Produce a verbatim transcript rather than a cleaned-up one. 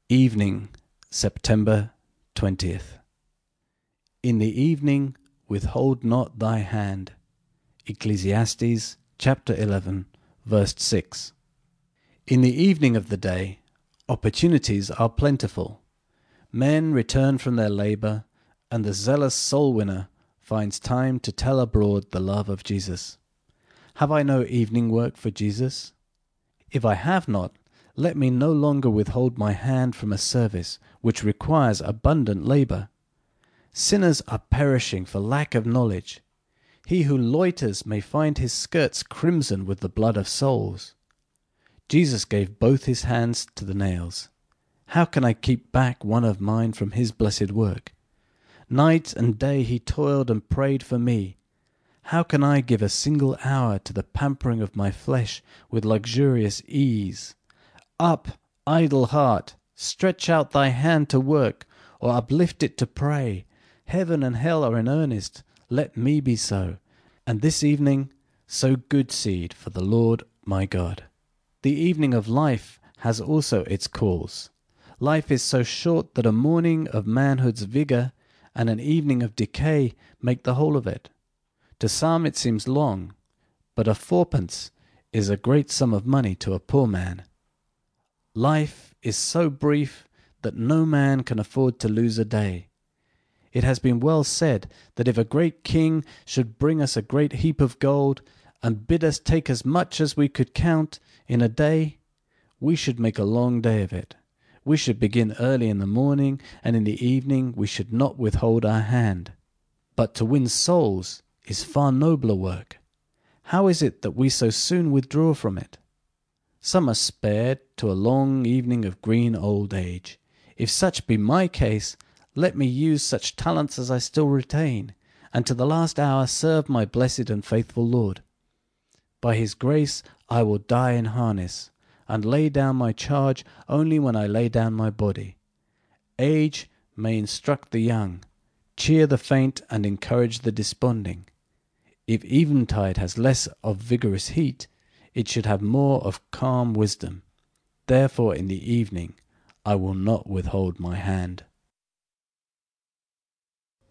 Evening, September twentieth. In the evening withhold not thy hand. Ecclesiastes chapter eleven, verse six. In the evening of the day, opportunities are plentiful. Men return from their labor, and the zealous soul-winner finds time to tell abroad the love of Jesus. Have I no evening work for Jesus? If I have not, let me no longer withhold my hand from a service which requires abundant labor. Sinners are perishing for lack of knowledge. He who loiters may find his skirts crimson with the blood of souls. Jesus gave both his hands to the nails. How can I keep back one of mine from his blessed work? Night and day he toiled and prayed for me. How can I give a single hour to the pampering of my flesh with luxurious ease? Up, idle heart, stretch out thy hand to work, or uplift it to pray. Heaven and hell are in earnest, let me be so. And this evening, sow good seed for the Lord my God. The evening of life has also its calls. Life is so short that a morning of manhood's vigor and an evening of decay make the whole of it. To some it seems long, but a fourpence is a great sum of money to a poor man. Life is so brief that no man can afford to lose a day. It has been well said that if a great king should bring us a great heap of gold and bid us take as much as we could count in a day, we should make a long day of it. We should begin early in the morning, and in the evening we should not withhold our hand. But to win souls is far nobler work. How is it that we so soon withdraw from it? Some are spared to a long evening of green old age. If such be my case, let me use such talents as I still retain, and to the last hour serve my blessed and faithful Lord. By his grace I will die in harness, and lay down my charge only when I lay down my body. Age may instruct the young, cheer the faint, and encourage the desponding. If eventide has less of vigorous heat, it should have more of calm wisdom. Therefore in the evening I will not withhold my hand.